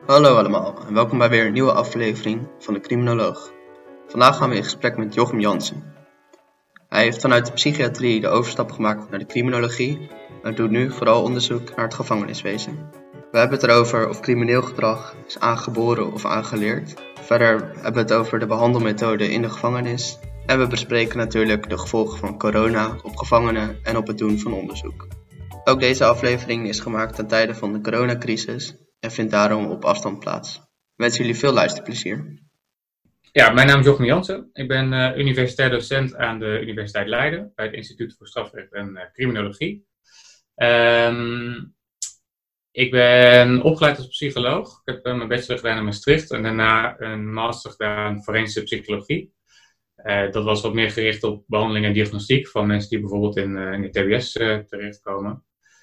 Hallo allemaal en welkom bij weer een nieuwe aflevering van de Criminoloog. Vandaag gaan we in gesprek met Jochem Jansen. Hij heeft vanuit de psychiatrie de overstap gemaakt naar de criminologie en doet nu vooral onderzoek naar het gevangeniswezen. We hebben het erover of crimineel gedrag is aangeboren of aangeleerd. Verder hebben we het over de behandelmethode in de gevangenis. En we bespreken natuurlijk de gevolgen van corona op gevangenen en op het doen van onderzoek. Ook deze aflevering is gemaakt ten tijde van de coronacrisis en vindt daarom op afstand plaats. Ik wens jullie veel luisterplezier. Ja, mijn naam is Jochem Jansen. Ik ben universitair docent aan de Universiteit Leiden bij het Instituut voor Strafrecht en Criminologie. Ik ben opgeleid als psycholoog. Ik heb mijn bachelor gedaan in Maastricht en daarna een master gedaan forensische psychologie. Dat was wat meer gericht op behandeling en diagnostiek van mensen die bijvoorbeeld in de TBS terechtkomen.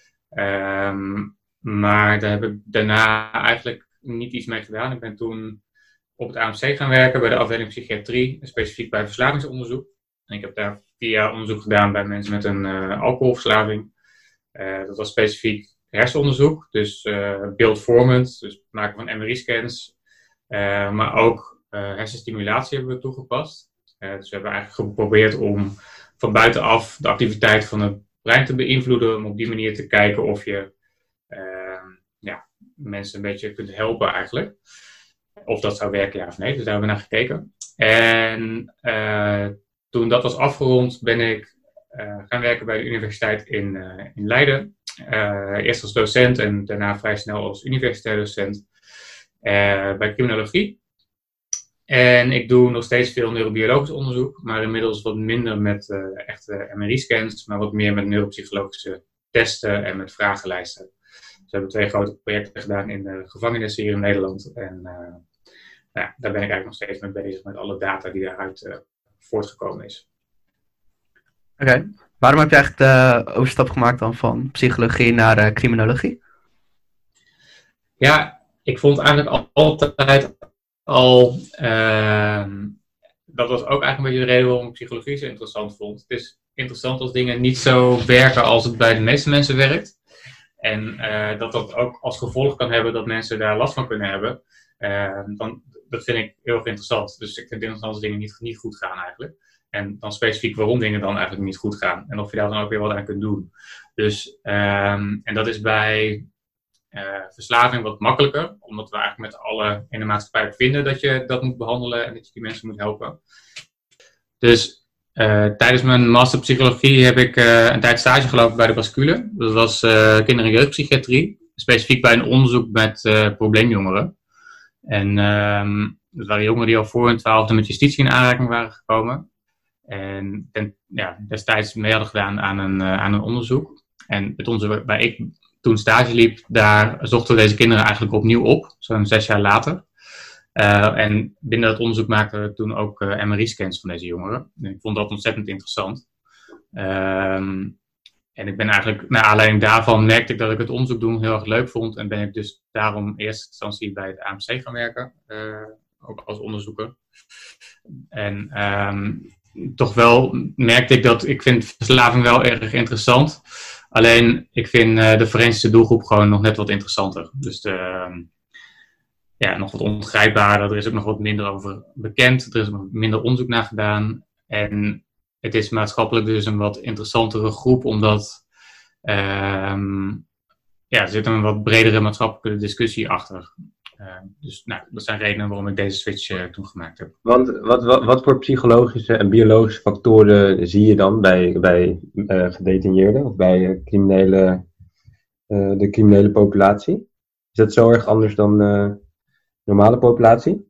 Maar daar heb ik daarna eigenlijk niet iets mee gedaan. Ik ben toen op het AMC gaan werken bij de afdeling psychiatrie, specifiek bij verslavingsonderzoek. En ik heb daar 4 jaar onderzoek gedaan bij mensen met een alcoholverslaving. Dat was specifiek hersenonderzoek, dus beeldvormend, dus het maken van MRI-scans. Maar ook hersenstimulatie hebben we toegepast. Dus we hebben eigenlijk geprobeerd om van buitenaf de activiteit van het brein te beïnvloeden, om op die manier te kijken of je mensen een beetje kunt helpen eigenlijk. Of dat zou werken, ja of nee. Dus daar hebben we naar gekeken. En toen dat was afgerond, ben ik gaan werken bij de universiteit in Leiden. Eerst als docent en daarna vrij snel als universitair docent bij criminologie. En ik doe nog steeds veel neurobiologisch onderzoek, maar inmiddels wat minder met echte MRI-scans, maar wat meer met neuropsychologische testen en met vragenlijsten. Dus we hebben 2 grote projecten gedaan in de gevangenissen hier in Nederland. En daar ben ik eigenlijk nog steeds mee bezig met alle data die daaruit voortgekomen is. Oké. Waarom heb je eigenlijk de overstap gemaakt dan van psychologie naar criminologie? Ja, ik vond eigenlijk altijd al... dat was ook eigenlijk een beetje de reden waarom ik psychologie zo interessant vond. Het is interessant als dingen niet zo werken als het bij de meeste mensen werkt. En dat ook als gevolg kan hebben dat mensen daar last van kunnen hebben. Dat vind ik heel erg interessant. Dus ik vind het interessant als dingen niet goed gaan eigenlijk. En dan specifiek waarom dingen dan eigenlijk niet goed gaan. En of je daar dan ook weer wat aan kunt doen. Dus, en dat is bij verslaving wat makkelijker. Omdat we eigenlijk met alle in de maatschappij vinden dat je dat moet behandelen. En dat je die mensen moet helpen. Dus tijdens mijn master psychologie heb ik een tijd stage gelopen bij de Bascule. Dat was kinder- en jeugdpsychiatrie. Specifiek bij een onderzoek met probleemjongeren. En dat waren jongeren die al voor hun 12e met justitie in aanraking waren gekomen. En destijds mee hadden gedaan aan een onderzoek. En het onderzoek waar ik toen stage liep, daar zochten we deze kinderen eigenlijk opnieuw op. Zo'n 6 jaar later. En binnen dat onderzoek maakten we toen ook MRI-scans van deze jongeren. En ik vond dat ontzettend interessant. En ik ben eigenlijk, naar aanleiding daarvan merkte ik dat ik het onderzoek doen heel erg leuk vond. En ben ik dus daarom in eerste instantie bij het AMC gaan werken. Ook als onderzoeker. En toch wel merkte ik dat ik vind verslaving wel erg interessant. Alleen ik vind de forensische doelgroep gewoon nog net wat interessanter. Dus nog wat ongrijpbaarder. Er is ook nog wat minder over bekend. Er is nog minder onderzoek naar gedaan. En het is maatschappelijk dus een wat interessantere groep, omdat er zit een wat bredere maatschappelijke discussie achter. Dus dat zijn redenen waarom ik deze switch toen gemaakt heb. Want wat voor psychologische en biologische factoren zie je dan bij gedetineerden of bij de criminele populatie? Is dat zo erg anders dan de normale populatie?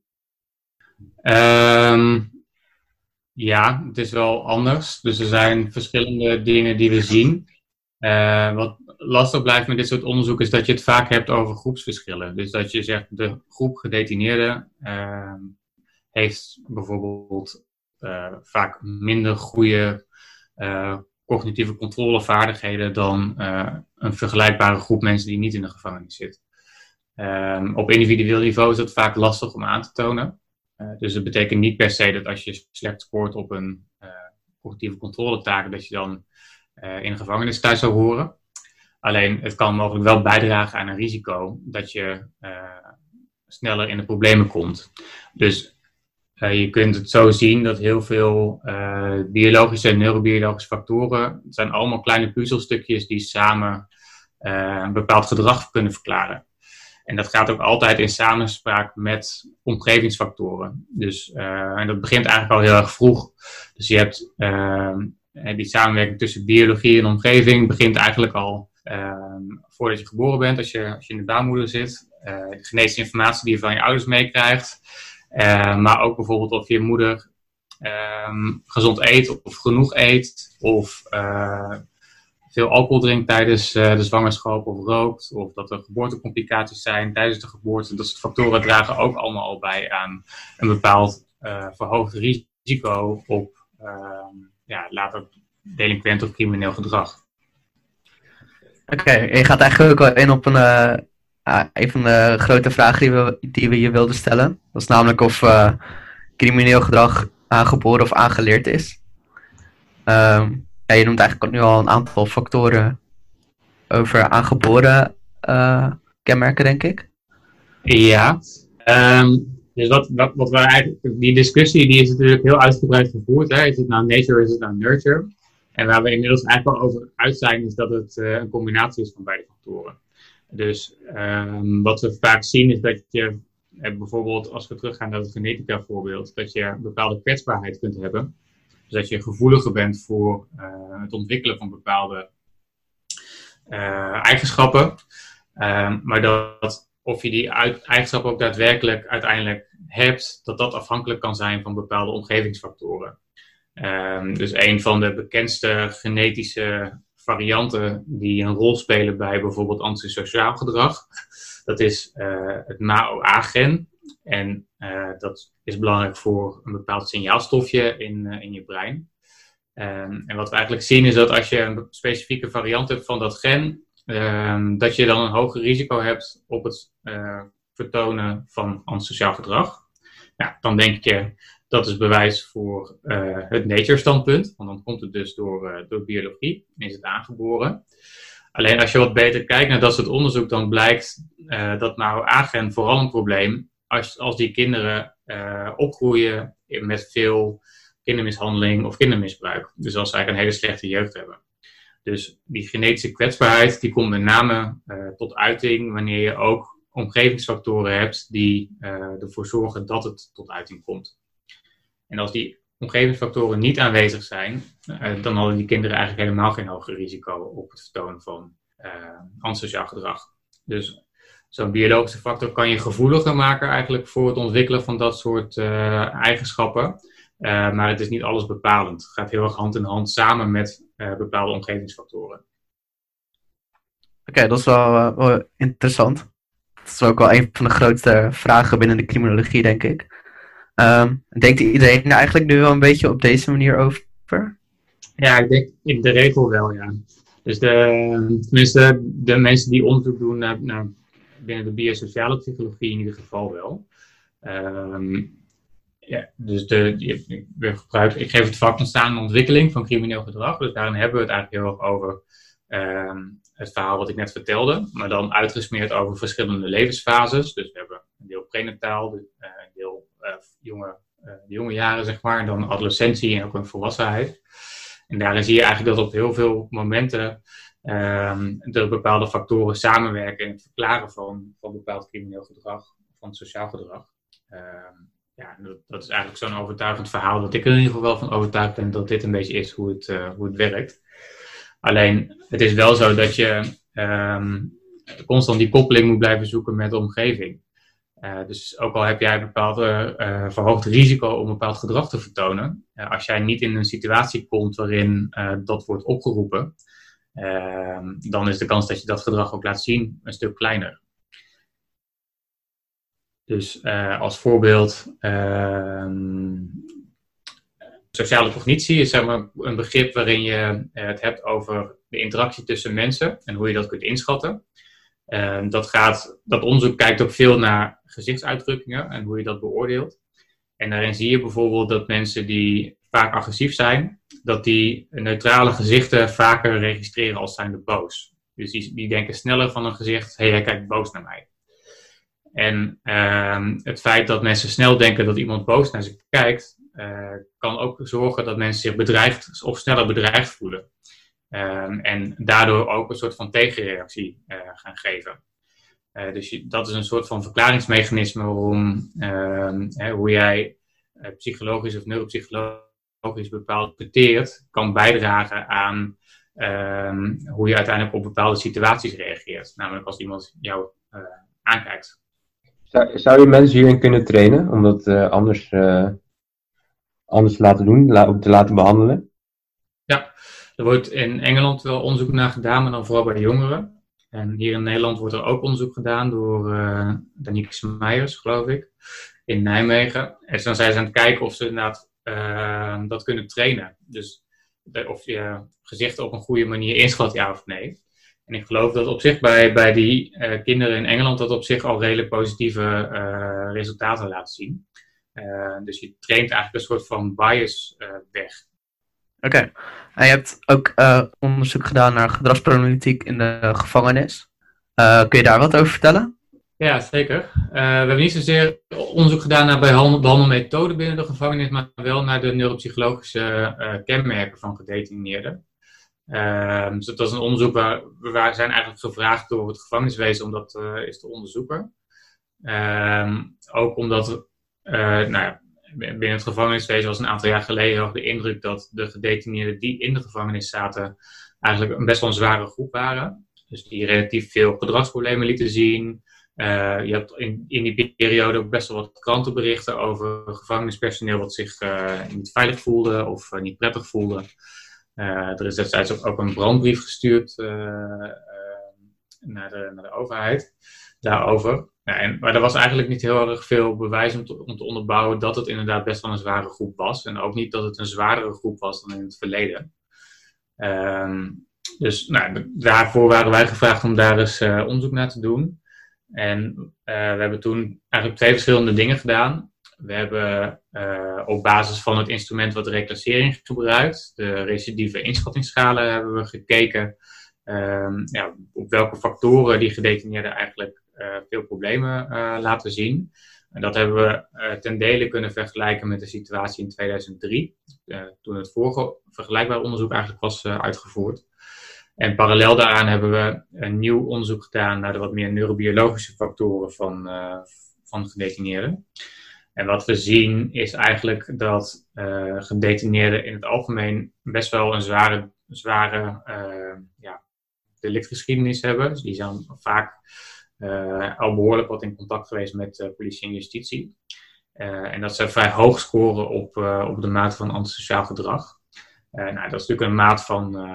Ja, het is wel anders. Dus er zijn verschillende dingen die we zien. Wat lastig blijft met dit soort onderzoek is dat je het vaak hebt over groepsverschillen. Dus dat je zegt de groep gedetineerden heeft bijvoorbeeld vaak minder goede cognitieve controlevaardigheden dan een vergelijkbare groep mensen die niet in de gevangenis zit. Op individueel niveau is dat vaak lastig om aan te tonen. Dus dat betekent niet per se dat als je slecht scoort op een cognitieve controletaak, dat je dan in de gevangenis thuis zou horen. Alleen het kan mogelijk wel bijdragen aan een risico dat je sneller in de problemen komt. Dus je kunt het zo zien dat heel veel biologische en neurobiologische factoren, het zijn allemaal kleine puzzelstukjes die samen een bepaald gedrag kunnen verklaren. En dat gaat ook altijd in samenspraak met omgevingsfactoren. Dus, en dat begint eigenlijk al heel erg vroeg. Dus je hebt die samenwerking tussen biologie en omgeving begint eigenlijk al voordat je geboren bent, als je in de baarmoeder zit. De genetische informatie die je van je ouders meekrijgt. Maar ook bijvoorbeeld of je moeder gezond eet of genoeg eet. Of veel alcohol drinkt tijdens de zwangerschap of rookt. Of dat er geboortecomplicaties zijn tijdens de geboorte. Dat soort factoren dragen ook allemaal al bij aan een bepaald verhoogd risico op later delinquent of crimineel gedrag. Oké, je gaat eigenlijk ook wel in op een van de grote vragen die we je wilden stellen. Dat is namelijk of crimineel gedrag aangeboren of aangeleerd is. Je noemt eigenlijk nu al een aantal factoren over aangeboren kenmerken, denk ik. Ja, dus wat we eigenlijk, die discussie die is natuurlijk heel uitgebreid gevoerd. Hè? Is het nou nature, is het nou nurture? En waar we inmiddels eigenlijk wel over uit zijn, is dat het een combinatie is van beide factoren. Dus wat we vaak zien is dat je, bijvoorbeeld als we teruggaan naar het genetica voorbeeld, dat je een bepaalde kwetsbaarheid kunt hebben. Dus dat je gevoeliger bent voor het ontwikkelen van bepaalde eigenschappen. Maar dat of je die eigenschappen ook daadwerkelijk uiteindelijk hebt, dat afhankelijk kan zijn van bepaalde omgevingsfactoren. Dus een van de bekendste genetische varianten die een rol spelen bij bijvoorbeeld antisociaal gedrag, dat is het MAO-A-gen. En dat is belangrijk voor een bepaald signaalstofje in je brein. En wat we eigenlijk zien is dat als je een specifieke variant hebt van dat gen, dat je dan een hoger risico hebt op het vertonen van antisociaal gedrag. Ja, dan denk je, dat is bewijs voor het nature-standpunt, want dan komt het dus door biologie en is het aangeboren. Alleen als je wat beter kijkt naar dat soort onderzoek, dan blijkt dat MAO-A-gen vooral een probleem als die kinderen opgroeien met veel kindermishandeling of kindermisbruik. Dus als ze eigenlijk een hele slechte jeugd hebben. Dus die genetische kwetsbaarheid die komt met name tot uiting wanneer je ook omgevingsfactoren hebt die ervoor zorgen dat het tot uiting komt. En als die omgevingsfactoren niet aanwezig zijn, dan hadden die kinderen eigenlijk helemaal geen hoger risico op het vertonen van antisociaal gedrag. Dus zo'n biologische factor kan je gevoeliger maken eigenlijk voor het ontwikkelen van dat soort eigenschappen. Maar het is niet alles bepalend. Het gaat heel erg hand in hand samen met bepaalde omgevingsfactoren. Oké, dat is wel interessant. Dat is ook wel een van de grootste vragen binnen de criminologie, denk ik. Denkt iedereen er eigenlijk nu wel een beetje op deze manier over? Ja, ik denk in de regel wel, ja. Dus tenminste, de mensen die onderzoek doen naar binnen de biosociale psychologie in ieder geval wel. Dus ik geef het vak ontstaan en ontwikkeling van crimineel gedrag. Dus daarin hebben we het eigenlijk heel erg over het verhaal wat ik net vertelde. Maar dan uitgesmeerd over verschillende levensfases. Dus we hebben een deel prenataal, een deel jonge jaren, zeg maar. En dan adolescentie en ook een volwassenheid. En daarin zie je eigenlijk dat op heel veel momenten er bepaalde factoren samenwerken in het verklaren van bepaald crimineel gedrag, van sociaal gedrag. Dat is eigenlijk zo'n overtuigend verhaal dat ik er in ieder geval wel van overtuigd ben dat dit een beetje is hoe het werkt. Alleen, het is wel zo dat je constant die koppeling moet blijven zoeken met de omgeving. Dus ook al heb jij een bepaald verhoogd risico om een bepaald gedrag te vertonen, als jij niet in een situatie komt waarin dat wordt opgeroepen, dan is de kans dat je dat gedrag ook laat zien een stuk kleiner. Dus als voorbeeld, sociale cognitie is zeg maar een begrip waarin je het hebt over de interactie tussen mensen en hoe je dat kunt inschatten. Dat onderzoek kijkt ook veel naar gezichtsuitdrukkingen en hoe je dat beoordeelt. En daarin zie je bijvoorbeeld dat mensen die vaak agressief zijn, dat die neutrale gezichten vaker registreren als zijnde boos. Dus die denken sneller van een gezicht, hey, hij kijkt boos naar mij. En het feit dat mensen snel denken dat iemand boos naar ze kijkt, kan ook zorgen dat mensen zich bedreigd of sneller bedreigd voelen. En daardoor ook een soort van tegenreactie gaan geven. Dus dat is een soort van verklaringsmechanisme waarom hoe jij psychologisch of neuropsychologisch bepaald interpreteert, kan bijdragen aan hoe je uiteindelijk op bepaalde situaties reageert. Namelijk als iemand jou aankijkt. Zou je mensen hierin kunnen trainen om dat anders te laten doen, om te laten behandelen? Ja, er wordt in Engeland wel onderzoek naar gedaan, maar dan vooral bij jongeren. En hier in Nederland wordt er ook onderzoek gedaan door Danique Smeijers, geloof ik, in Nijmegen. En dan zijn ze aan het kijken of ze inderdaad dat kunnen trainen. Dus of je gezichten op een goede manier inschat, ja of nee. En ik geloof dat op zich bij die kinderen in Engeland dat op zich al redelijk positieve resultaten laat zien. Dus je traint eigenlijk een soort van bias weg. Oké. En je hebt ook onderzoek gedaan naar gedragsproblematiek in de gevangenis. Kun je daar wat over vertellen? Ja, zeker. We hebben niet zozeer onderzoek gedaan naar behandelmethoden binnen de gevangenis, maar wel naar de neuropsychologische kenmerken van gedetineerden. Dus dat was een onderzoek waar we zijn eigenlijk gevraagd door het gevangeniswezen om dat eens te onderzoeken. Ook omdat binnen het gevangeniswezen was een aantal jaar geleden nog de indruk dat de gedetineerden die in de gevangenis zaten eigenlijk een best wel een zware groep waren. Dus die relatief veel gedragsproblemen lieten zien. Je hebt in die periode ook best wel wat krantenberichten over gevangenispersoneel wat zich niet veilig voelde of niet prettig voelde. Er is destijds ook een brandbrief gestuurd naar de overheid daarover. Ja, maar er was eigenlijk niet heel erg veel bewijs om te onderbouwen dat het inderdaad best wel een zware groep was. En ook niet dat het een zwaardere groep was dan in het verleden. Dus daarvoor waren wij gevraagd om daar eens onderzoek naar te doen. En we hebben toen eigenlijk 2 verschillende dingen gedaan. We hebben op basis van het instrument wat de reclassering gebruikt, de recidieve inschattingsschalen, hebben we gekeken op welke factoren die gedetineerden eigenlijk veel problemen laten zien. En dat hebben we ten dele kunnen vergelijken met de situatie in 2003, toen het vorige vergelijkbaar onderzoek eigenlijk was uitgevoerd. En parallel daaraan hebben we een nieuw onderzoek gedaan naar de wat meer neurobiologische factoren van gedetineerden. En wat we zien is eigenlijk dat gedetineerden in het algemeen best wel een zware delictgeschiedenis hebben. Dus die zijn vaak al behoorlijk wat in contact geweest met politie en justitie. En dat ze vrij hoog scoren op de mate van antisociaal gedrag. Dat is natuurlijk een maat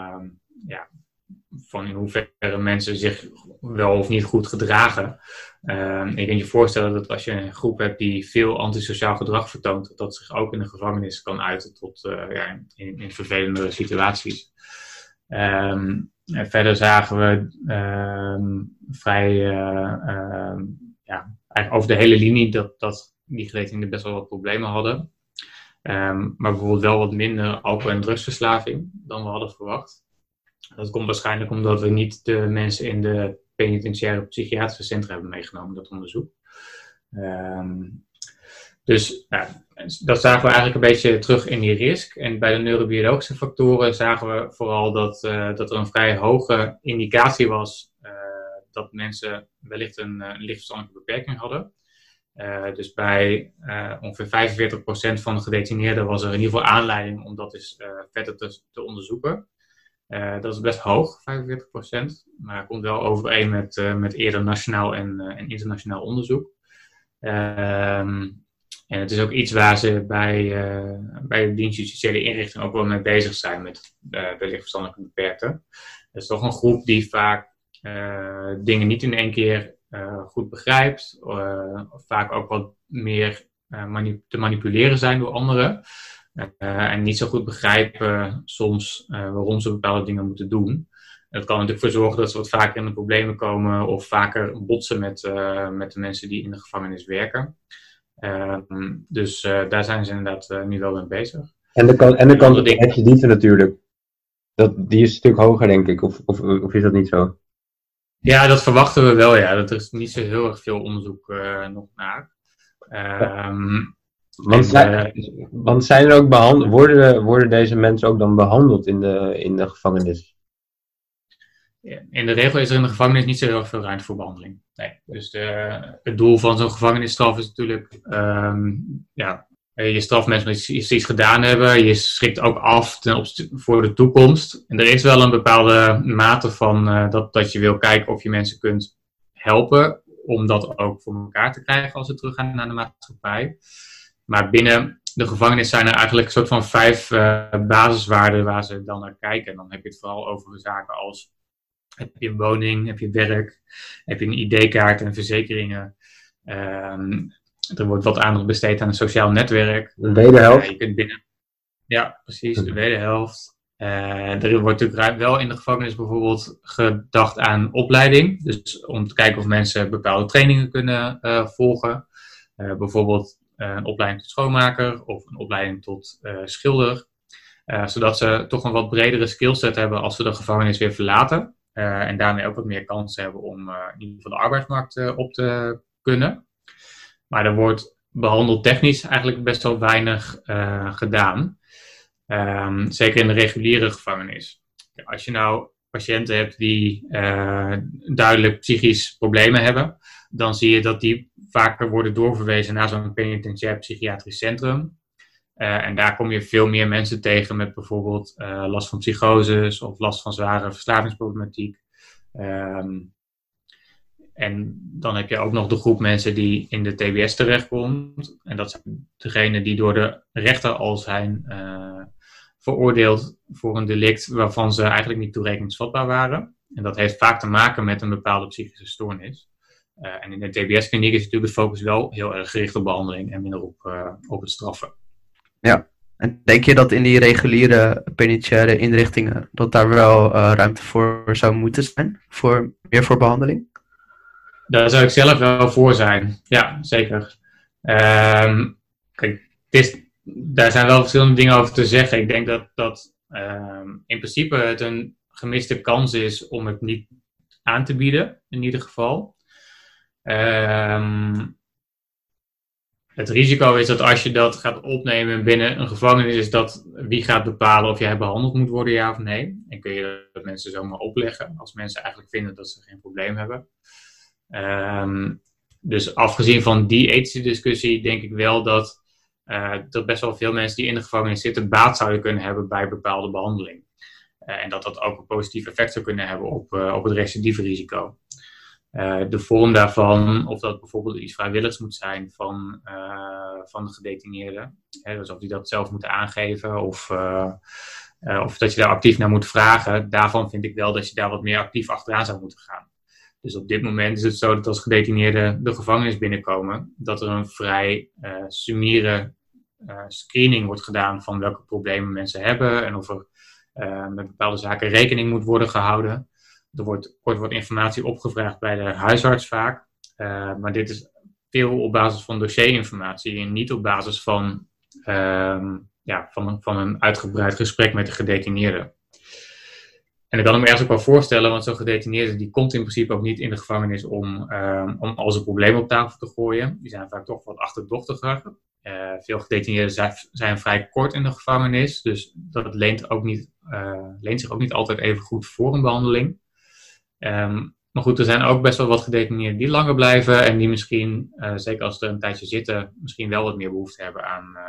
van in hoeverre mensen zich wel of niet goed gedragen. Je kunt je voorstellen dat als je een groep hebt die veel antisociaal gedrag vertoont, dat zich ook in de gevangenis kan uiten tot in vervelende situaties. En verder zagen we eigenlijk over de hele linie dat die gedetineerden best wel wat problemen hadden. Maar bijvoorbeeld wel wat minder alcohol- en drugsverslaving dan we hadden verwacht. Dat komt waarschijnlijk omdat we niet de mensen in de penitentiaire psychiatrische centra hebben meegenomen, dat onderzoek. Dus dat zagen we eigenlijk een beetje terug in die risk. En bij de neurobiologische factoren zagen we vooral dat er een vrij hoge indicatie was dat mensen wellicht een licht verstandelijke beperking hadden. Dus bij ongeveer 45% van de gedetineerden was er in ieder geval aanleiding om dat eens verder te onderzoeken. Dat is best hoog, 45%, maar het komt wel overeen met eerder nationaal en internationaal onderzoek. En het is ook iets waar ze bij de dienst justitiële inrichting ook wel mee bezig zijn met de lichtverstandelijke beperkten. Dat is toch een groep die vaak dingen niet in één keer goed begrijpt, vaak ook wat meer te manipuleren zijn door anderen. En niet zo goed begrijpen soms waarom ze bepaalde dingen moeten doen. Dat kan natuurlijk voor zorgen dat ze wat vaker in de problemen komen of vaker botsen met de mensen die in de gevangenis werken. Dus daar zijn ze inderdaad nu wel mee bezig. En de kans op recidive natuurlijk. Die is een stuk hoger, denk ik. Of is dat niet zo? Ja, dat verwachten we wel, ja. Er is niet zo heel erg veel onderzoek nog naar. Ehm, Want zijn er ook worden deze mensen ook dan behandeld in de gevangenis? In de regel is er in de gevangenis niet zo heel erg veel ruimte voor behandeling. Nee. Dus het doel van zo'n gevangenisstraf is natuurlijk, je straft mensen met iets gedaan hebben. Je schrikt ook af voor de toekomst. En er is wel een bepaalde mate van dat je wil kijken of je mensen kunt helpen. Om dat ook voor elkaar te krijgen als ze teruggaan naar de maatschappij. Maar binnen de gevangenis zijn er eigenlijk een soort van 5 basiswaarden waar ze dan naar kijken. En dan heb je het vooral over zaken als: heb je een woning, heb je werk, heb je een ID-kaart en verzekeringen. Er wordt wat aandacht besteed aan een sociaal netwerk. De wederhelft? Je kunt binnen... Ja, precies, de wederhelft. Er wordt natuurlijk wel in de gevangenis bijvoorbeeld gedacht aan opleiding. Dus om te kijken of mensen bepaalde trainingen kunnen volgen. Bijvoorbeeld een opleiding tot schoonmaker of een opleiding tot schilder. Zodat ze toch een wat bredere skillset hebben als ze de gevangenis weer verlaten. En daarmee ook wat meer kans hebben om in ieder geval de arbeidsmarkt op te kunnen. Maar er wordt behandeltechnisch eigenlijk best wel weinig gedaan. Zeker in de reguliere gevangenis. Als je nou patiënten hebt die duidelijk psychisch problemen hebben, dan zie je dat die vaker worden doorverwezen naar zo'n penitentiair psychiatrisch centrum. En daar kom je veel meer mensen tegen met bijvoorbeeld last van psychoses of last van zware verslavingsproblematiek. En dan heb je ook nog de groep mensen die in de TBS terechtkomt. En dat zijn degenen die door de rechter al zijn veroordeeld voor een delict waarvan ze eigenlijk niet toerekeningsvatbaar waren. En dat heeft vaak te maken met een bepaalde psychische stoornis. En in de TBS-kliniek is natuurlijk de focus wel heel erg gericht op behandeling en minder op het straffen. Ja, en denk je dat in die reguliere penitentiaire inrichtingen, dat daar wel ruimte voor zou moeten zijn? Meer voor behandeling? Daar zou ik zelf wel voor zijn. Ja, zeker. Kijk, daar zijn wel verschillende dingen over te zeggen. Ik denk dat in principe het een gemiste kans is om het niet aan te bieden, in ieder geval. Het risico is dat als je dat gaat opnemen binnen een gevangenis, is dat wie gaat bepalen of jij behandeld moet worden, ja of nee. En kun je dat mensen zomaar opleggen als mensen eigenlijk vinden dat ze geen probleem hebben. Dus afgezien van die ethische discussie denk ik wel dat er best wel veel mensen die in de gevangenis zitten baat zouden kunnen hebben bij bepaalde behandeling. En dat dat ook een positief effect zou kunnen hebben op het recidive-risico. De vorm daarvan, of dat bijvoorbeeld iets vrijwilligs moet zijn van de gedetineerden. Dus of die dat zelf moeten aangeven of dat je daar actief naar moet vragen. Daarvan vind ik wel dat je daar wat meer actief achteraan zou moeten gaan. Dus op dit moment is het zo dat als gedetineerden de gevangenis binnenkomen, dat er een vrij summiere screening wordt gedaan van welke problemen mensen hebben en of er met bepaalde zaken rekening moet worden gehouden. Er wordt kort wat informatie opgevraagd bij de huisarts vaak, maar dit is veel op basis van dossierinformatie en niet op basis van een uitgebreid gesprek met de gedetineerde. En dat kan ik me ergens ook wel voorstellen, want zo'n gedetineerde die komt in principe ook niet in de gevangenis om al zijn problemen op tafel te gooien. Die zijn vaak toch wat achterdochtiger. Veel gedetineerden zijn vrij kort in de gevangenis, dus dat leent zich ook niet altijd even goed voor een behandeling. Maar goed, er zijn ook best wel wat gedetineerden die langer blijven en die misschien, zeker als ze er een tijdje zitten, misschien wel wat meer behoefte hebben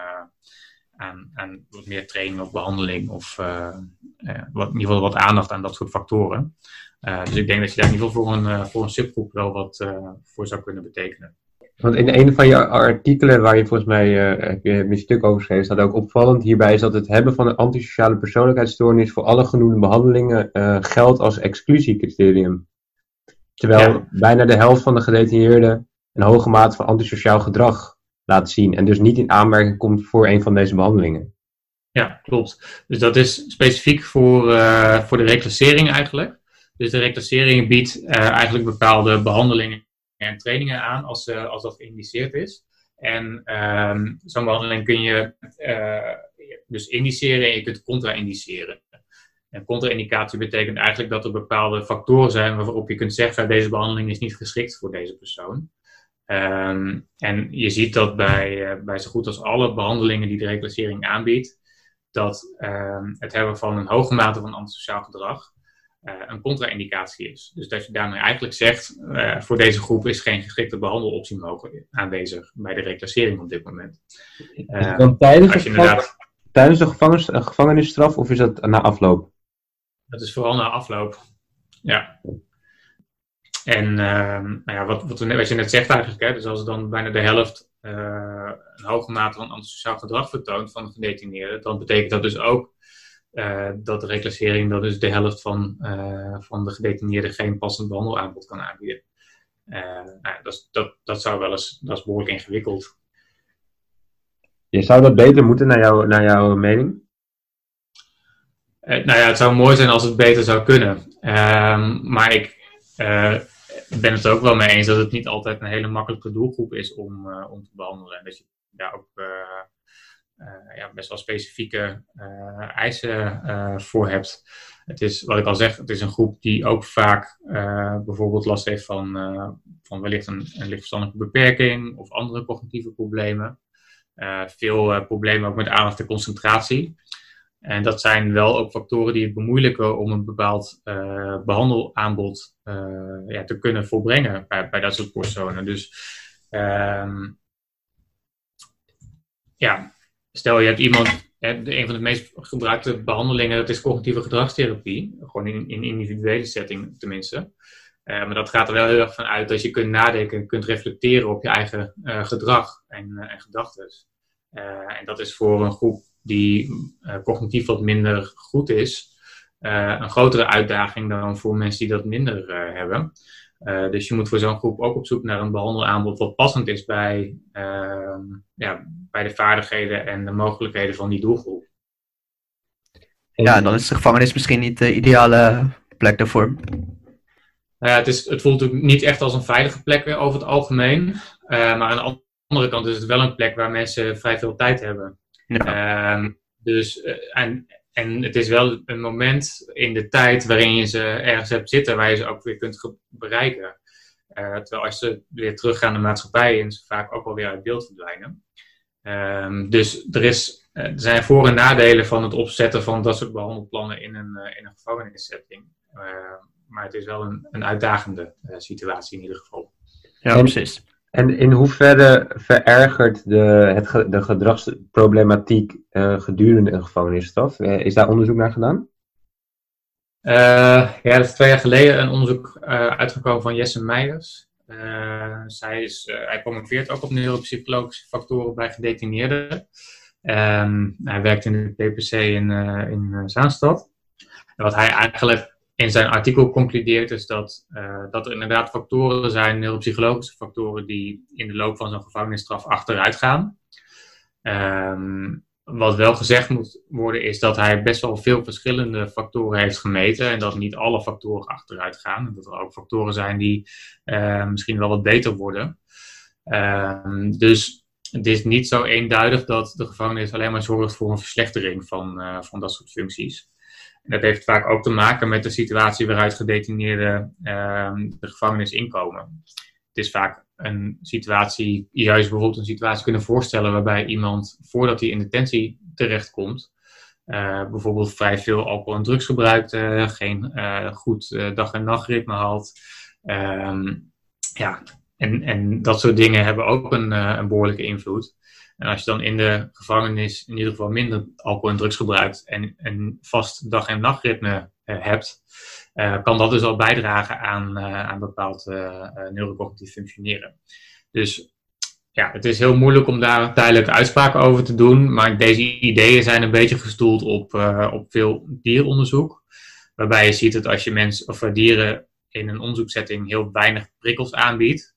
aan wat meer training of behandeling of in ieder geval wat aandacht aan dat soort factoren. Dus ik denk dat je daar in ieder geval voor een subgroep wel wat voor zou kunnen betekenen. Want in een van je artikelen waar je volgens mij heb je een stuk over geschreven, staat ook opvallend hierbij is dat het hebben van een antisociale persoonlijkheidsstoornis voor alle genoemde behandelingen geldt als exclusiecriterium. Terwijl bijna de helft van de gedetineerden een hoge mate van antisociaal gedrag laat zien en dus niet in aanmerking komt voor een van deze behandelingen. Ja, klopt. Dus dat is specifiek voor de reclassering eigenlijk. Dus de reclassering biedt eigenlijk bepaalde behandelingen en trainingen aan als dat geïndiceerd is. En zo'n behandeling kun je dus indiceren en je kunt contra-indiceren. Een contra-indicatie betekent eigenlijk dat er bepaalde factoren zijn waarop je kunt zeggen deze behandeling is niet geschikt voor deze persoon. En je ziet dat bij zo goed als alle behandelingen die de reclassering aanbiedt, dat het hebben van een hoge mate van antisociaal gedrag een contra-indicatie is. Dus dat je daarmee eigenlijk zegt, voor deze groep is geen geschikte behandeloptie mogelijk aanwezig bij de reclassering op dit moment. Is het dan tijdens de gevangenisstraf of is dat na afloop? Dat is vooral na afloop. Ja. En wat je net zegt eigenlijk, hè, dus als er dan bijna de helft een hoge mate van antisociaal gedrag vertoont van de gedetineerde, dan betekent dat dus ook dat de reclassering, dat dus de helft van de gedetineerden geen passend behandelaanbod kan aanbieden. Dat zou wel eens, dat is behoorlijk ingewikkeld. Je zou dat beter moeten naar jouw mening? Het zou mooi zijn als het beter zou kunnen. Maar ik ben het er ook wel mee eens dat het niet altijd een hele makkelijke doelgroep is om te behandelen. En dat je daar ook best wel specifieke eisen voor hebt. Het is, wat ik al zeg, het is een groep die ook vaak bijvoorbeeld last heeft van wellicht een lichtverstandelijke beperking of andere cognitieve problemen. Veel problemen ook met aandacht en concentratie. En dat zijn wel ook factoren die het bemoeilijken om een bepaald behandelaanbod te kunnen volbrengen bij dat soort personen. Dus stel je hebt iemand, een van de meest gebruikte behandelingen, dat is cognitieve gedragstherapie. Gewoon in individuele setting tenminste. Maar dat gaat er wel heel erg van uit dat je kunt nadenken, kunt reflecteren op je eigen gedrag en gedachten. En dat is voor een groep die cognitief wat minder goed is, een grotere uitdaging dan voor mensen die dat minder hebben. Dus je moet voor zo'n groep ook op zoek naar een behandelaanbod wat passend is bij de vaardigheden en de mogelijkheden van die doelgroep. Ja, dan is de gevangenis misschien niet de ideale plek daarvoor. Het voelt natuurlijk niet echt als een veilige plek over het algemeen. Maar aan de andere kant is het wel een plek waar mensen vrij veel tijd hebben. Ja. En het is wel een moment in de tijd waarin je ze ergens hebt zitten, waar je ze ook weer kunt bereiken. Terwijl als ze weer teruggaan de maatschappij in, ze vaak ook alweer uit beeld verdwijnen. Dus er zijn voor- en nadelen van het opzetten van dat soort behandelplannen in een gevangenissetting. Maar het is wel een uitdagende situatie in ieder geval. Ja, precies. En in hoeverre verergert de gedragsproblematiek gedurende een gevangenisstraf? Is daar onderzoek naar gedaan? Er is 2 jaar geleden een onderzoek uitgekomen van Jesse Meijers. Hij promoveert ook op neuropsychologische factoren bij gedetineerden. Hij werkt in de PPC in Zaanstad. En wat hij eigenlijk in zijn artikel concludeert is dat er inderdaad factoren zijn, neuropsychologische factoren, die in de loop van zo'n gevangenisstraf achteruit gaan. Wat wel gezegd moet worden is dat hij best wel veel verschillende factoren heeft gemeten en dat niet alle factoren achteruit gaan. En dat er ook factoren zijn die misschien wel wat beter worden. Dus het is niet zo eenduidig dat de gevangenis alleen maar zorgt voor een verslechtering van dat soort functies. En dat heeft vaak ook te maken met de situatie waaruit gedetineerden de gevangenis inkomen. Het is vaak een situatie, je zou je bijvoorbeeld een situatie kunnen voorstellen waarbij iemand, voordat hij in detentie terechtkomt, bijvoorbeeld vrij veel alcohol en drugs gebruikt, geen goed dag- en nachtritme had. En dat soort dingen hebben ook een behoorlijke invloed. En als je dan in de gevangenis in ieder geval minder alcohol en drugs gebruikt en een vast dag- en nachtritme hebt, kan dat dus al bijdragen aan bepaald neurocognitief functioneren. Dus ja, het is heel moeilijk om daar tijdelijke uitspraken over te doen, maar deze ideeën zijn een beetje gestoeld op veel dieronderzoek, waarbij je ziet dat als je dieren in een onderzoekssetting heel weinig prikkels aanbiedt,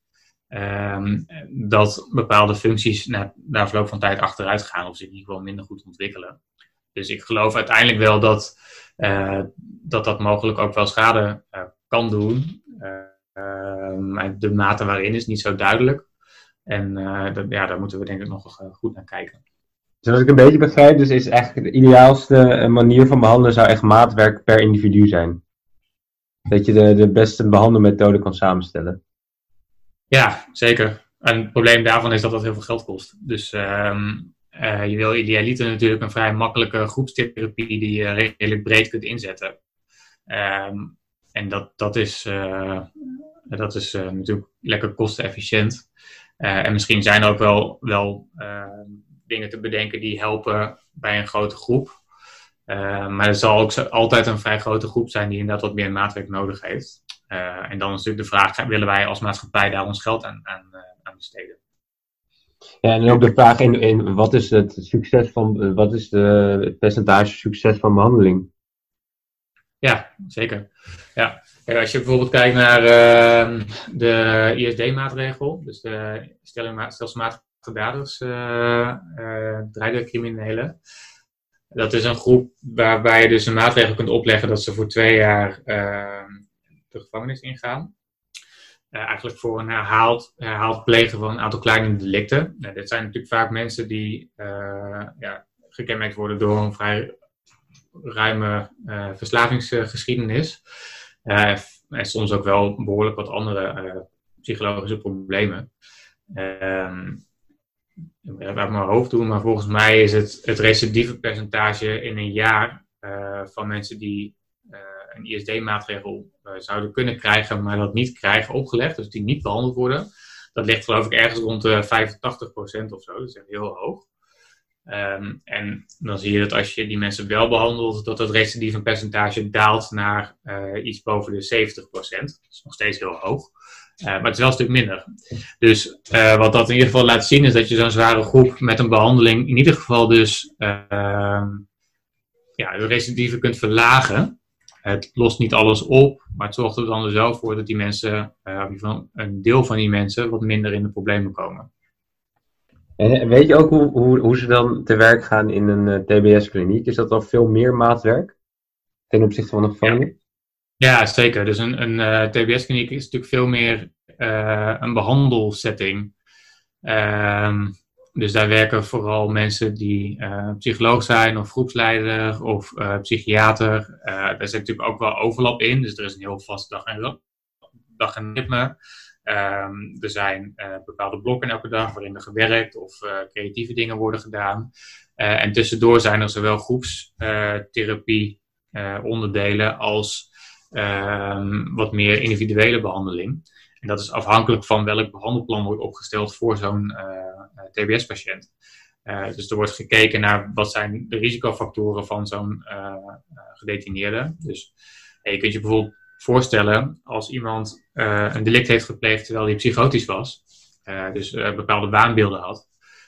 dat bepaalde functies na verloop van tijd achteruit gaan of zich in ieder geval minder goed ontwikkelen. Dus ik geloof uiteindelijk wel dat mogelijk ook wel schade kan doen. De mate waarin is niet zo duidelijk. En daar moeten we denk ik nog goed naar kijken. Zoals ik een beetje begrijp, dus is eigenlijk de ideaalste manier van behandelen zou echt maatwerk per individu zijn. Dat je de beste behandelmethode kan samenstellen. Ja, zeker. En het probleem daarvan is dat dat heel veel geld kost. Dus je wil idealiter natuurlijk een vrij makkelijke groepstherapie die je redelijk breed kunt inzetten. En dat is natuurlijk lekker kostenefficiënt. En misschien zijn er ook wel dingen te bedenken die helpen bij een grote groep. Maar er zal ook altijd een vrij grote groep zijn die inderdaad wat meer maatwerk nodig heeft. En dan is natuurlijk de vraag, willen wij als maatschappij daar ons geld aan besteden? Ja, en ook de vraag in wat is het percentage succes van behandeling? Ja, zeker. Ja. Kijk, als je bijvoorbeeld kijkt naar de ISD-maatregel, dus de stelselmatige daders, draaideurcriminelen. Dat is een groep waarbij je dus een maatregel kunt opleggen dat ze voor 2 jaar de gevangenis ingaan. Eigenlijk voor een herhaald plegen van een aantal kleine delicten. Dit zijn natuurlijk vaak mensen die gekenmerkt worden door een vrij ruime verslavingsgeschiedenis. En soms ook wel behoorlijk wat andere psychologische problemen. Uit mijn hoofd doen, maar volgens mij is het recidivepercentage in een jaar van mensen die een ISD-maatregel zouden kunnen krijgen, maar dat niet krijgen opgelegd, dus die niet behandeld worden. Dat ligt geloof ik ergens rond de 85% of zo, dat is echt heel hoog. En dan zie je dat als je die mensen wel behandelt, dat het recidivepercentage daalt naar iets boven de 70%. Dat is nog steeds heel hoog. Maar het is wel een stuk minder. Dus wat dat in ieder geval laat zien is dat je zo'n zware groep met een behandeling in ieder geval dus de recidive kunt verlagen. Het lost niet alles op, maar het zorgt er dan dus wel voor dat die mensen, een deel van die mensen, wat minder in de problemen komen. En weet je ook hoe ze dan te werk gaan in een TBS-kliniek? Is dat dan veel meer maatwerk ten opzichte van een gevangenis? Ja, zeker. Dus een TBS-kliniek is natuurlijk veel meer een behandelsetting. Dus daar werken vooral mensen die psycholoog zijn of groepsleider of psychiater. Daar zit natuurlijk ook wel overlap in. Dus er is een heel vast dag en ritme. Er zijn bepaalde blokken elke dag waarin er gewerkt of creatieve dingen worden gedaan. En tussendoor zijn er zowel groepstherapie onderdelen als wat meer individuele behandeling. En dat is afhankelijk van welk behandelplan wordt opgesteld voor zo'n TBS-patiënt. Dus er wordt gekeken naar wat zijn de risicofactoren van zo'n gedetineerde. Dus je kunt je bijvoorbeeld voorstellen als iemand een delict heeft gepleegd terwijl hij psychotisch was. Dus bepaalde waanbeelden had.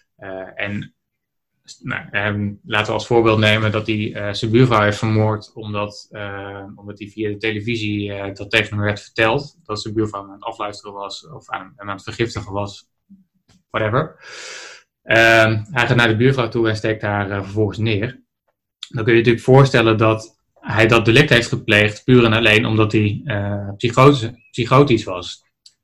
Laten we als voorbeeld nemen dat hij zijn buurvrouw heeft vermoord omdat hij via de televisie dat tegen hem werd verteld. Dat zijn buurvrouw aan het afluisteren was of aan het vergiftigen was. Whatever. Hij gaat naar de buurvrouw toe en steekt haar vervolgens neer. Dan kun je je natuurlijk voorstellen dat hij dat delict heeft gepleegd puur en alleen omdat hij psychotisch was.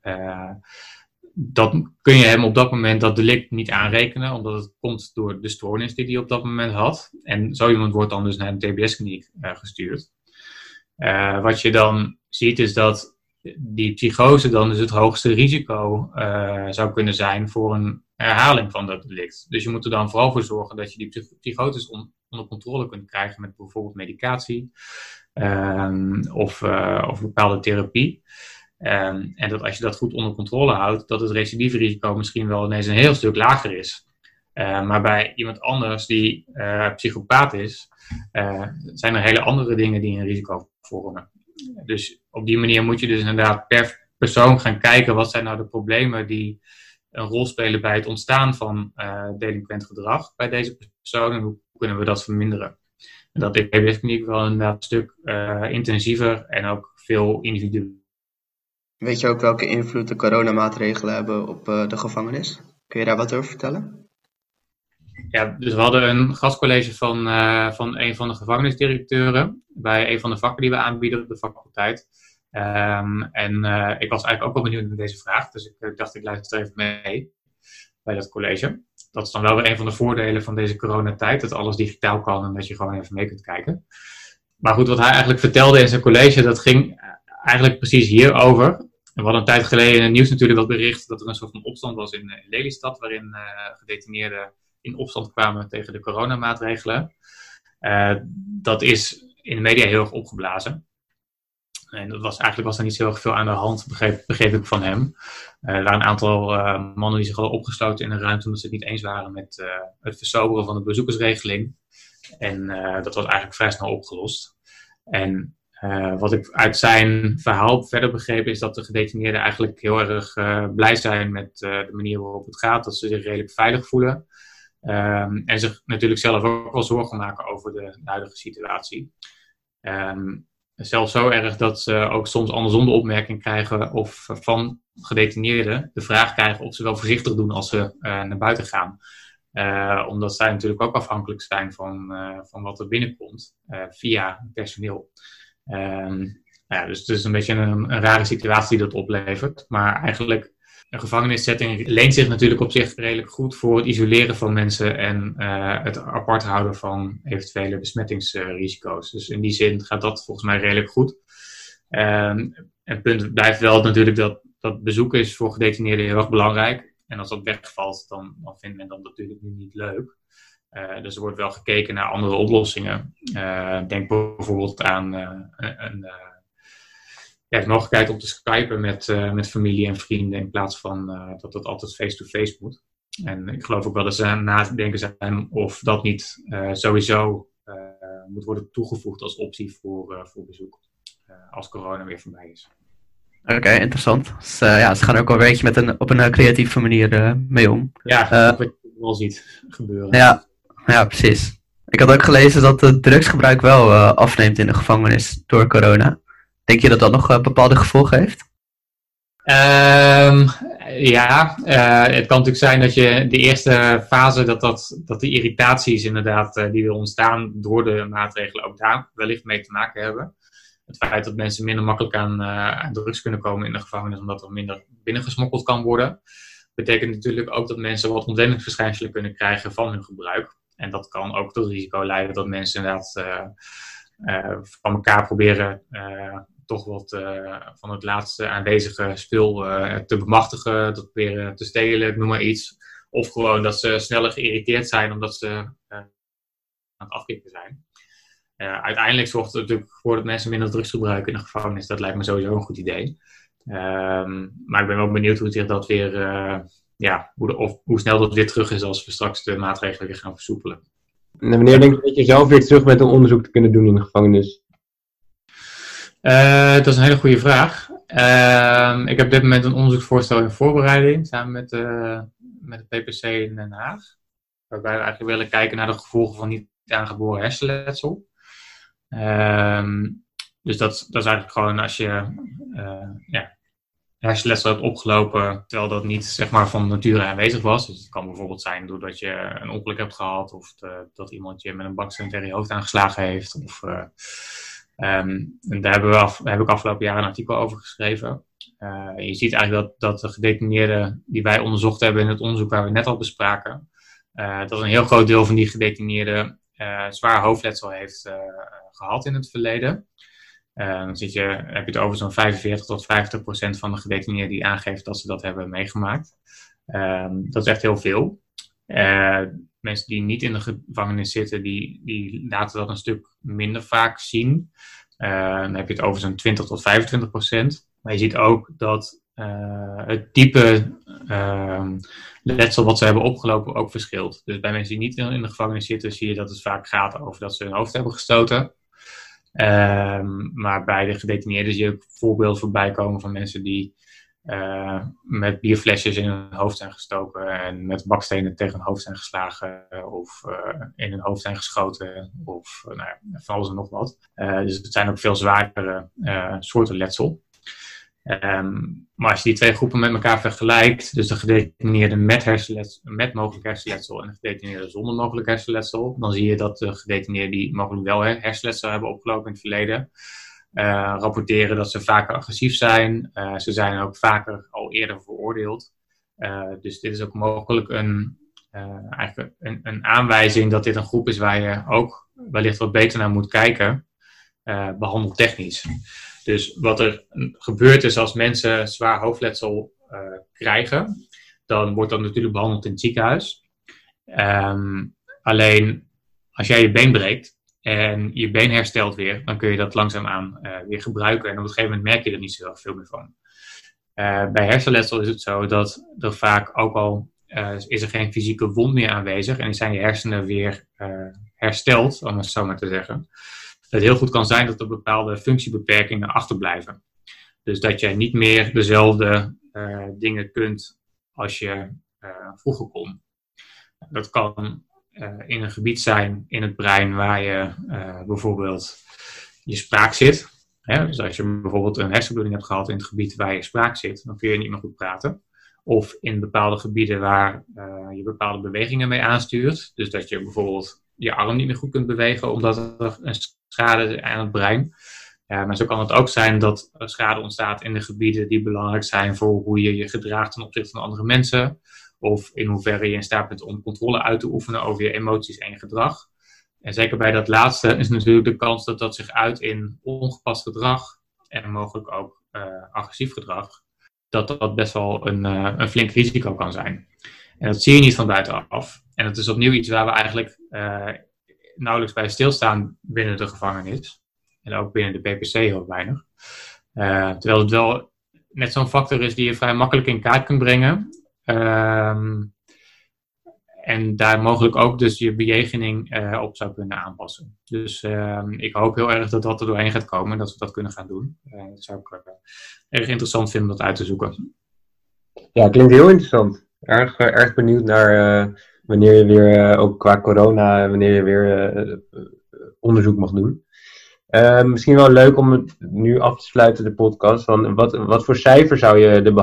Dat kun je hem op dat moment dat delict niet aanrekenen, omdat het komt door de stoornis die hij op dat moment had. En zo iemand wordt dan dus naar een TBS-kliniek gestuurd. Wat je dan ziet is dat die psychose dan dus het hoogste risico zou kunnen zijn voor een herhaling van dat delict. Dus je moet er dan vooral voor zorgen dat je die psychosis onder controle kunt krijgen met bijvoorbeeld medicatie of bepaalde therapie. En dat als je dat goed onder controle houdt, dat het recidiverisico misschien wel ineens een heel stuk lager is. Maar bij iemand anders die psychopaat is, zijn er hele andere dingen die een risico vormen. Dus op die manier moet je dus inderdaad per persoon gaan kijken wat zijn nou de problemen die een rol spelen bij het ontstaan van delinquent gedrag bij deze persoon en hoe kunnen we dat verminderen. En dat is TBS-kliniek wel inderdaad een stuk intensiever en ook veel individueel. Weet je ook welke invloed de coronamaatregelen hebben op de gevangenis? Kun je daar wat over vertellen? Ja, dus we hadden een gastcollege van een van de gevangenisdirecteuren bij een van de vakken die we aanbieden op de faculteit. Ik was eigenlijk ook wel benieuwd naar deze vraag, dus ik dacht ik luister even mee. bij dat college. Dat is dan wel weer een van de voordelen van deze coronatijd, dat alles digitaal kan en dat je gewoon even mee kunt kijken. Maar goed, wat hij eigenlijk vertelde in zijn college, dat ging eigenlijk precies hierover. En we hadden een tijd geleden in het nieuws natuurlijk dat bericht dat er een soort van opstand was in Lelystad, waarin gedetineerden in opstand kwamen tegen de coronamaatregelen. Dat is in de media heel erg opgeblazen. En eigenlijk was er niet zo heel veel aan de hand, begreep ik van hem. Er waren een aantal mannen die zich hadden opgesloten in een ruimte omdat ze het niet eens waren met het versoberen van de bezoekersregeling. En dat was eigenlijk vrij snel opgelost. En wat ik uit zijn verhaal verder begreep is dat de gedetineerden eigenlijk heel erg blij zijn met de manier waarop het gaat. Dat ze zich redelijk veilig voelen. En zich natuurlijk zelf ook wel zorgen maken over de huidige situatie. Zelfs zo erg dat ze ook soms andersom de opmerking krijgen of van gedetineerden de vraag krijgen of ze wel voorzichtig doen als ze naar buiten gaan. Omdat zij natuurlijk ook afhankelijk zijn van wat er binnenkomt via personeel. Dus het is een beetje een rare situatie die dat oplevert. Maar eigenlijk een gevangenissetting leent zich natuurlijk op zich redelijk goed voor het isoleren van mensen en het apart houden van eventuele besmettingsrisico's. Dus in die zin gaat dat volgens mij redelijk goed. Het punt blijft wel natuurlijk dat bezoek is voor gedetineerden heel erg belangrijk. En als dat wegvalt, dan vindt men dat natuurlijk nu niet leuk. Dus er wordt wel gekeken naar andere oplossingen. Denk bijvoorbeeld aan de mogelijkheid om te skypen met familie en vrienden in plaats van dat het altijd face-to-face moet. En ik geloof ook wel dat ze aan het nadenken zijn of dat niet sowieso moet worden toegevoegd als optie voor bezoek als corona weer voorbij is. Oké, interessant. Dus, ze gaan er ook wel een beetje op een creatieve manier mee om. Ja, wat je wel ziet gebeuren. Ja, precies. Ik had ook gelezen dat het drugsgebruik wel afneemt in de gevangenis door corona. Denk je dat dat nog bepaalde gevolgen heeft? Het kan natuurlijk zijn dat je de eerste fase, dat de irritaties inderdaad die er ontstaan door de maatregelen ook daar wellicht mee te maken hebben. Het feit dat mensen minder makkelijk aan drugs kunnen komen in de gevangenis omdat er minder binnengesmokkeld kan worden, betekent natuurlijk ook dat mensen wat ontwenningsverschijnselen kunnen krijgen van hun gebruik. En dat kan ook tot risico leiden dat mensen inderdaad van elkaar proberen toch wat van het laatste aanwezige spul te bemachtigen, te proberen te stelen, ik noem maar iets. Of gewoon dat ze sneller geïrriteerd zijn omdat ze aan het afkicken zijn. Uiteindelijk zorgt het natuurlijk voor dat mensen minder drugs gebruiken in de gevangenis. Dat lijkt me sowieso een goed idee. Maar ik ben wel benieuwd hoe zich dat weer, hoe snel dat weer terug is als we straks de maatregelen weer gaan versoepelen. En wanneer denk je dat je zelf weer terug met een onderzoek te kunnen doen in de gevangenis? Dat is een hele goede vraag. Ik heb op dit moment een onderzoeksvoorstel in voorbereiding samen met de PPC in Den Haag. Waarbij we eigenlijk willen kijken naar de gevolgen van niet aangeboren hersenletsel. Dus dat is eigenlijk gewoon als je hersenletsel hebt opgelopen terwijl dat niet zeg maar van nature aanwezig was. Dus het kan bijvoorbeeld zijn doordat je een ongeluk hebt gehad of dat iemand je met een baksteen tegen je hoofd aangeslagen heeft. En daar heb ik afgelopen jaar een artikel over geschreven. Je ziet eigenlijk dat de gedetineerden die wij onderzocht hebben in het onderzoek waar we net al bespraken, dat een heel groot deel van die gedetineerden zwaar hoofdletsel heeft gehad in het verleden. Dan heb je het over zo'n 45 tot 50% van de gedetineerden die aangeeft dat ze dat hebben meegemaakt. Dat is echt heel veel. Mensen die niet in de gevangenis zitten, die laten dat een stuk minder vaak zien. Dan heb je het over zo'n 20 tot 25%. Maar je ziet ook dat het type letsel wat ze hebben opgelopen ook verschilt. Dus bij mensen die niet in de gevangenis zitten, zie je dat het vaak gaat over dat ze hun hoofd hebben gestoten. Maar bij de gedetineerden zie je ook voorbeelden voorbij komen van mensen die met bierflesjes in hun hoofd zijn gestoken en met bakstenen tegen hun hoofd zijn geslagen of in hun hoofd zijn geschoten of van alles en nog wat. Dus het zijn ook veel zwaardere soorten letsel. Maar als je die twee groepen met elkaar vergelijkt, dus de gedetineerden met mogelijk hersenletsel en de gedetineerden zonder mogelijk hersenletsel, dan zie je dat de gedetineerden die mogelijk wel hersenletsel hebben opgelopen in het verleden, rapporteren dat ze vaker agressief zijn. Ze zijn ook vaker al eerder veroordeeld. Dus dit is ook mogelijk eigenlijk een aanwijzing dat dit een groep is waar je ook wellicht wat beter naar moet kijken, behandeltechnisch. Dus wat er gebeurt is als mensen zwaar hoofdletsel krijgen, dan wordt dat natuurlijk behandeld in het ziekenhuis. Alleen als jij je been breekt en je been herstelt weer, dan kun je dat langzaamaan weer gebruiken. En op een gegeven moment merk je er niet zo heel veel meer van. Bij hersenletsel is het zo dat er vaak ook al is er geen fysieke wond meer aanwezig en zijn je hersenen weer hersteld, om het zo maar te zeggen. Het heel goed kan zijn dat er bepaalde functiebeperkingen achterblijven. Dus dat je niet meer dezelfde dingen kunt als je vroeger kon. Dat kan in een gebied zijn in het brein waar je bijvoorbeeld je spraak zit. Dus als je bijvoorbeeld een hersenbloeding hebt gehad in het gebied waar je spraak zit, dan kun je niet meer goed praten. Of in bepaalde gebieden waar je bepaalde bewegingen mee aanstuurt. Dus dat je bijvoorbeeld je arm niet meer goed kunt bewegen omdat er een schade is aan het brein. Maar zo kan het ook zijn dat er schade ontstaat in de gebieden die belangrijk zijn voor hoe je je gedraagt ten opzichte van andere mensen. Of in hoeverre je in staat bent om controle uit te oefenen over je emoties en je gedrag. En zeker bij dat laatste is natuurlijk de kans dat dat zich uit in ongepast gedrag en mogelijk ook agressief gedrag. Dat best wel een flink risico kan zijn. En dat zie je niet van buitenaf. En dat is opnieuw iets waar we eigenlijk nauwelijks bij stilstaan binnen de gevangenis. En ook binnen de PPC heel weinig. Terwijl het wel net zo'n factor is die je vrij makkelijk in kaart kunt brengen. En daar mogelijk ook dus je bejegening op zou kunnen aanpassen. Dus ik hoop heel erg dat dat er doorheen gaat komen en dat we dat kunnen gaan doen. Dat zou ik erg interessant vinden om dat uit te zoeken. Ja, klinkt heel interessant. Erg benieuwd naar wanneer je weer, ook qua corona, wanneer je weer onderzoek mag doen. Misschien wel leuk om het nu af te sluiten, de podcast. Van wat voor cijfer zou je de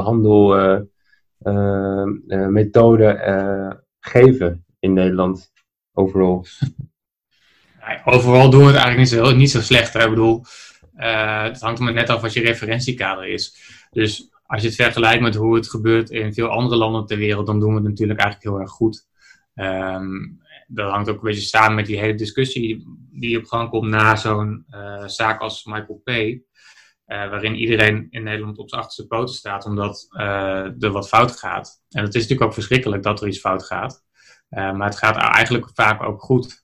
behandelmethode geven in Nederland overal? Overal doen we het eigenlijk niet zo slecht. Hè? Ik bedoel, het hangt er maar net af wat je referentiekader is. Dus als je het vergelijkt met hoe het gebeurt in veel andere landen ter wereld, dan doen we het natuurlijk eigenlijk heel erg goed. Dat hangt ook een beetje samen met die hele discussie die op gang komt na zo'n zaak als Michael P. Waarin iedereen in Nederland op zijn achterste poten staat omdat er wat fout gaat. En het is natuurlijk ook verschrikkelijk dat er iets fout gaat. Maar het gaat eigenlijk vaak ook goed.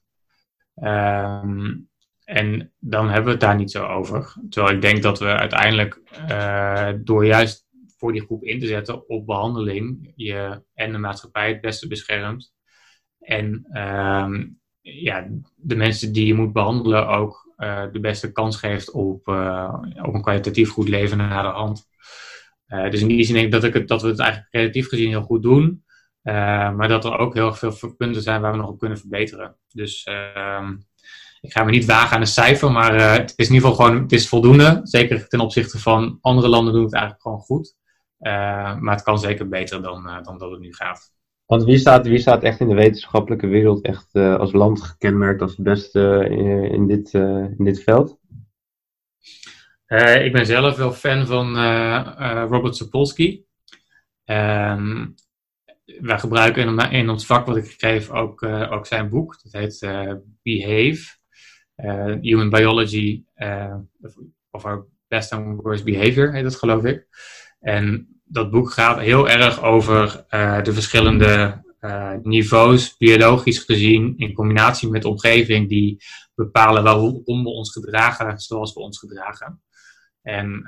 En dan hebben we het daar niet zo over. Terwijl ik denk dat we uiteindelijk door juist voor die groep in te zetten op behandeling je en de maatschappij het beste beschermt. En de mensen die je moet behandelen ook de beste kans geeft op een kwalitatief goed leven naar de hand. Dus in die zin denk ik dat we het eigenlijk relatief gezien heel goed doen. Maar dat er ook heel veel punten zijn waar we nog op kunnen verbeteren. Dus ik ga me niet wagen aan een cijfer, maar het is in ieder geval gewoon, het is voldoende. Zeker ten opzichte van andere landen doen we het eigenlijk gewoon goed. Maar het kan zeker beter dan dat het nu gaat. Want wie staat echt in de wetenschappelijke wereld echt als land gekenmerkt als het beste in dit veld? Ik ben zelf wel fan van Robert Sapolsky. Wij gebruiken in ons vak wat ik geef ook zijn boek. Dat heet Behave. Human Biology of Our Best and Worst Behavior heet het, geloof ik. En dat boek gaat heel erg over de verschillende niveaus, biologisch gezien, in combinatie met de omgeving, die bepalen waarom we ons gedragen zoals we ons gedragen. En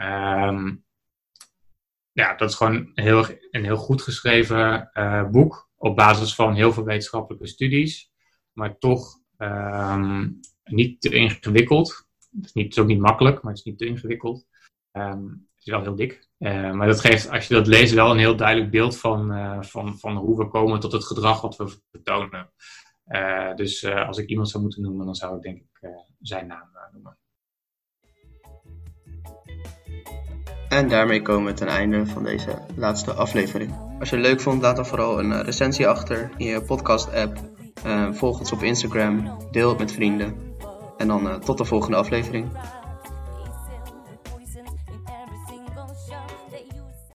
dat is gewoon een heel goed geschreven boek, op basis van heel veel wetenschappelijke studies, maar toch niet te ingewikkeld. Het is ook niet makkelijk, maar het is niet te ingewikkeld. Het is wel heel dik. Maar dat geeft, als je dat leest, wel een heel duidelijk beeld van hoe we komen tot het gedrag wat we vertonen. Dus als ik iemand zou moeten noemen, dan zou ik denk ik zijn naam noemen. En daarmee komen we ten einde van deze laatste aflevering. Als je het leuk vond, laat dan vooral een recensie achter in je podcast-app. Volg ons op Instagram, deel het met vrienden. En dan tot de volgende aflevering.